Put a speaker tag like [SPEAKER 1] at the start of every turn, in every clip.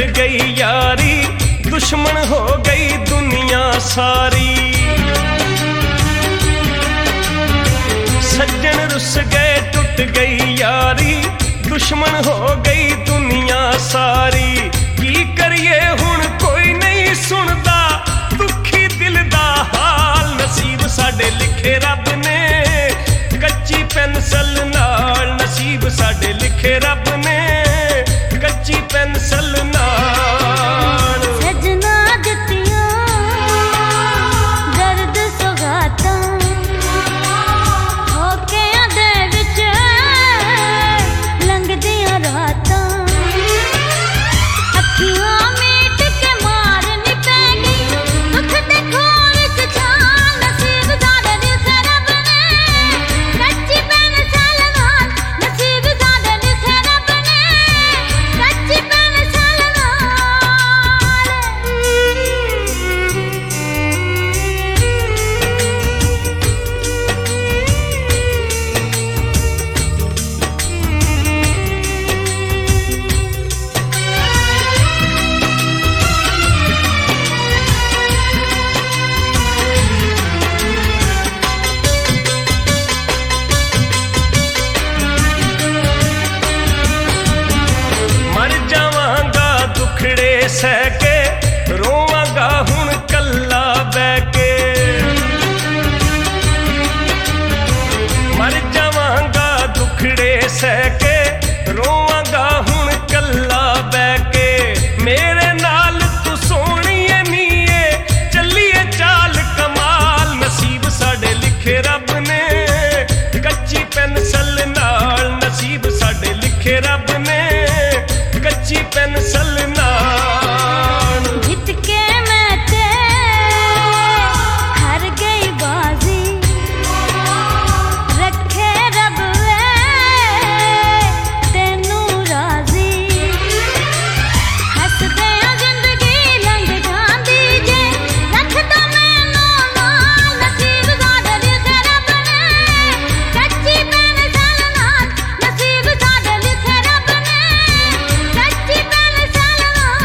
[SPEAKER 1] गई यारी, दुश्मन हो गई दुनिया सारी। सज्जन रुस गए टूट गई यारी, दुश्मन हो गई दुनिया सारी। की करिए हुण कोई नहीं सुनदा, दुखी दिल दा हाल। नसीब साडे लिखे रब ने कच्ची पेंसिल नाल, नसीब साडे लिखे रब ने कच्ची पेंसिल नाल।
[SPEAKER 2] सजना दित्तियां दर्द सुगातां, होकियां दे विच लंघदियां रातां। अखियां मीट के मारनी पै गई, दुख दे खोल च छाल। नसीब साडे लिखे रब ने कच्ची पेंसिल नाल, नसीब साडे लिखे रब ने कच्ची पेंसिल नाल।
[SPEAKER 1] मर जावांगा दुखड़े सह के, रोवांगा हुण कल्ला बह के। मर जावांगा दुखड़े सह के, रोवांगा हुण कल्ला बह के। मेरे नाल तू सोहणीए नीए, चलिए चाल कमाल। नसीब साडे लिखे रब ने कच्ची पेंसिल नाल, नसीब साडे लिखे रब ने कच्ची पेंसिल नाल।
[SPEAKER 2] जित के मैं ते हार गई बाजी, रखे रब वे तेनू राजी। हसदे जिंदगी लंघ जांदी जे, रखदा मैनू नाल। नसीब साडे लिखे रब ने कच्ची पेंसिल नाल, नसीब साडे लिखे रब ने कच्ची पेंसिल नाल।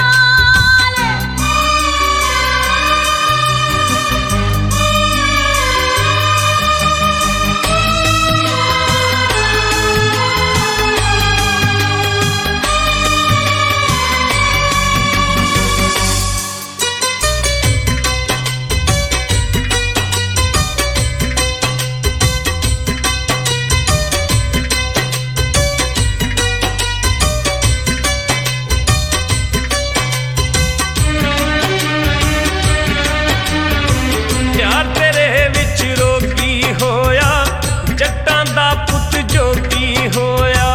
[SPEAKER 1] प्यार तेरे विच रोगी होया, जट्टां दा पुत जोगी होया।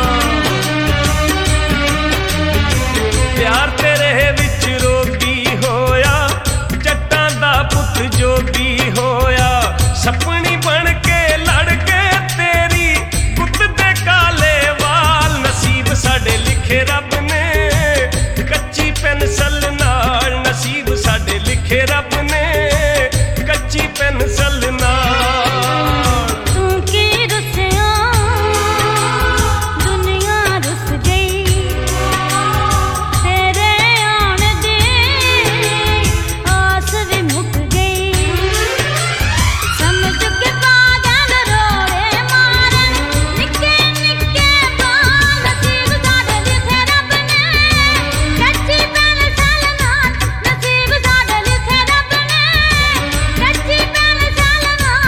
[SPEAKER 1] प्यार तेरे विच रोगी होया, जट्टां दा पुत जोगी होया। सपनी बन के लड़ के तेरी पुत दे काले वाल। नसीब साडे लिखे रब ने कच्ची पेंसिल नाल, नसीब साडे लिखे रब ने कच्ची पेंसिल नाल।
[SPEAKER 2] तू की रुसिया दुनिया रुस गई, तेरे आने दी आस भी मुक गई। समझ के पागल रोए मारन निक्के निक्के बाल। नसीब साडे लिखे रब ने कच्ची पेंसिल नाल, नसीब साडे लिखे रब ने कच्ची पेंसिल नाल।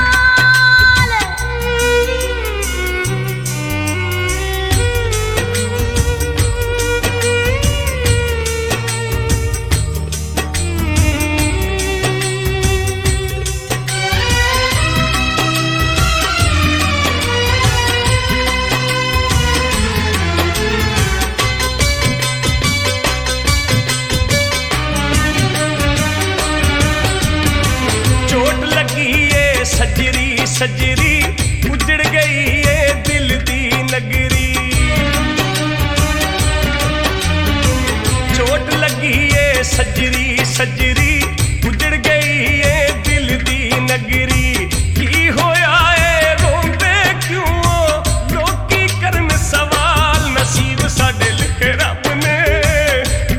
[SPEAKER 1] चोट लगी ए सजरी सजरी, उजड़ गई ए दिल दी नगरी। चोट लगी ए सजरी सजरी, उजड़ गई ए दिल दी नगरी। की होया ए रोंदे क्यों लोकी करन सवाल। नसीब साडे लिखे रब ने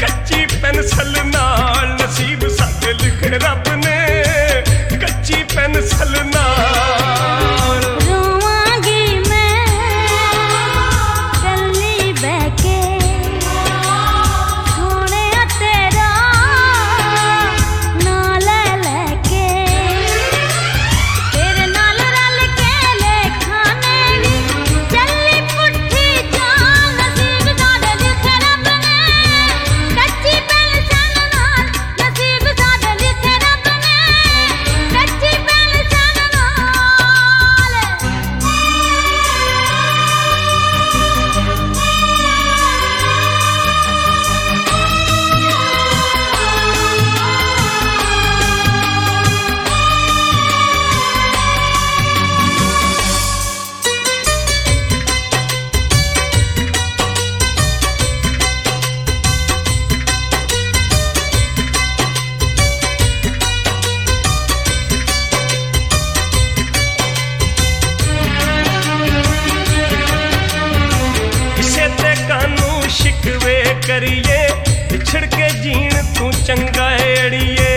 [SPEAKER 1] करिए विछड़ के जीण तू चंगा है अड़िए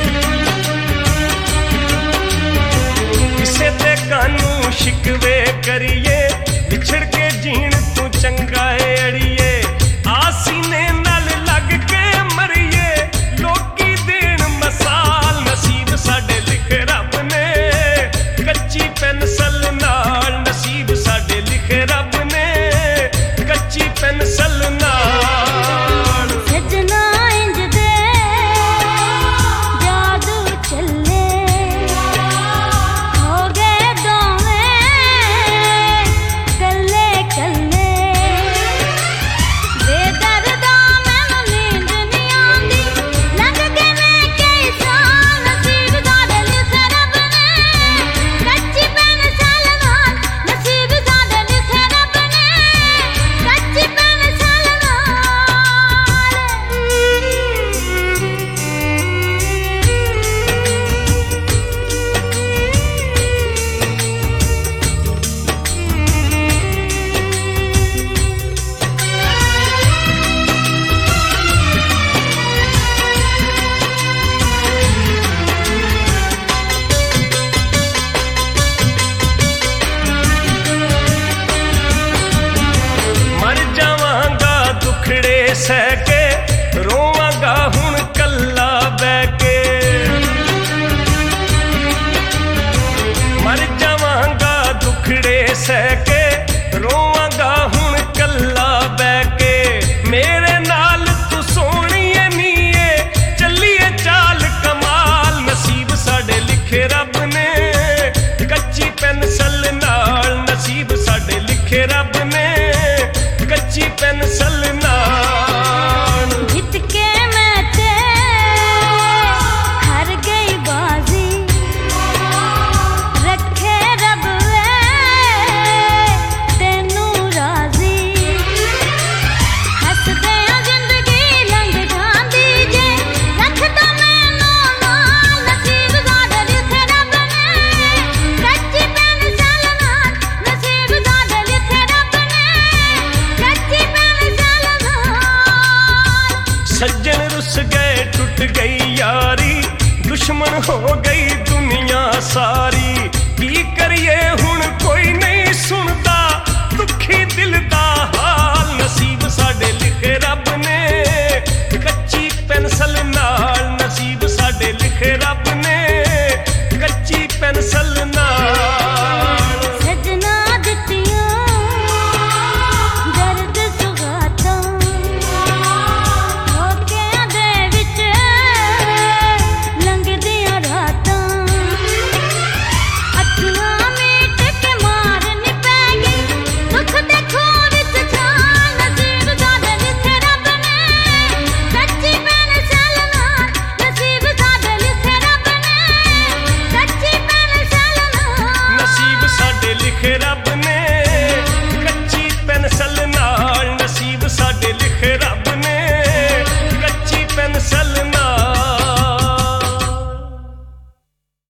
[SPEAKER 1] किसे ते कानू शिकवे करिए विछड़ के जीण तू चंगा है अड़िए आसीने नाल लग के मरिए लोकी देण मसाल नसीब साडे लिखे रब ने कच्ची पेंसिल नाल नसीब साडे लिखे रब ने कच्ची पेंसिल नाल
[SPEAKER 2] सजना इंज दे जादू चले हो गए दोवें कल्ले कल्ले बेदर्दा मैनू नींद नहीं आंदी लग के मैं कई साल नसीब साडे लिखे रब ने कच्ची पेंसिल नाल नसीब साडे लिखे रब ने कच्ची पेंसिल नाल
[SPEAKER 1] मर जावांगा दुखड़े सह के रोवांगा हुण कल्ला बह के मर जावांगा दुखड़े सह के रोवांगा हुण कल्ला बह के मेरे नाल तू सोहणीए नीए चलिए चाल कमाल नसीब साडे लिखे रब ने कच्ची पेंसिल नाल नसीब साडे लिखे रब ने कच्ची पेंसिल